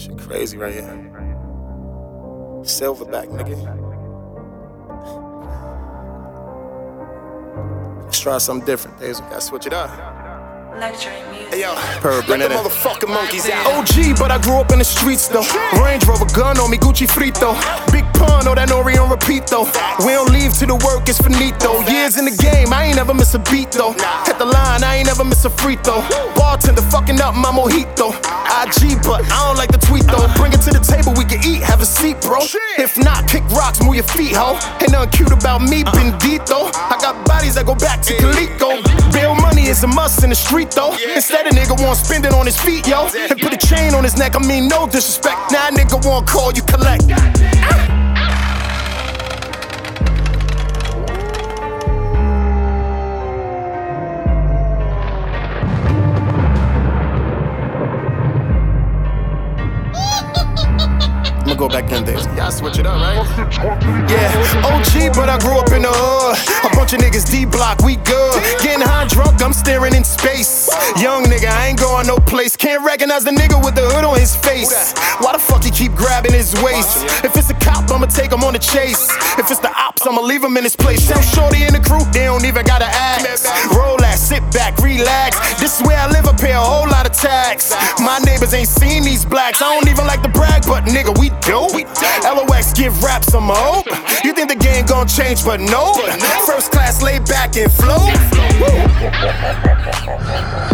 Shit crazy right here. Silverback, nigga. Let's try something different, Hazel. Gotta switch it up. Hey yo, let the motherfucking monkeys out. OG, but I grew up in the streets though. Range Rover gun on me, Gucci frito. Big pun, oh that Nori on repeat though. We don't leave till the work is finito. Years in the game, I ain't never miss a beat though. Hit the line, I ain't never miss a free throw. Bartender fucking up my mojito. IG, but I don't like the tweet though. Bring it to the table, we can eat, have a seat, bro. If not, kick rocks, move your feet, ho. Ain't nothing cute about me, bendito. I got bodies that go back to Calico. Bail money is a must in the street though. Instead a nigga want spend it on his feet, yo. And put a chain on his neck, I mean no disrespect. Now a nigga want call, you collect. I'ma go back then days. Y'all switch it up, right? Yeah, OG, but I grew up in the hood. A bunch of niggas D-block, we good. Getting high drunk, I'm staring in space. Young nigga, I ain't going no place. Can't recognize the nigga with the hood on his face. Why the fuck he keep grabbing his waist? If it's a cop, I'ma take him on the chase. If it's the ops, I'ma leave him in his place. Tell shorty in the crew, they don't even gotta ask. Roll that, sit back, relax. This is where I live, I pay a whole lot of tax. My neighbors ain't seen these blacks. I don't even like to brag, but nigga, we do. LOX give rap some hope. You think the game gon' change, but no. First class, lay back and flow.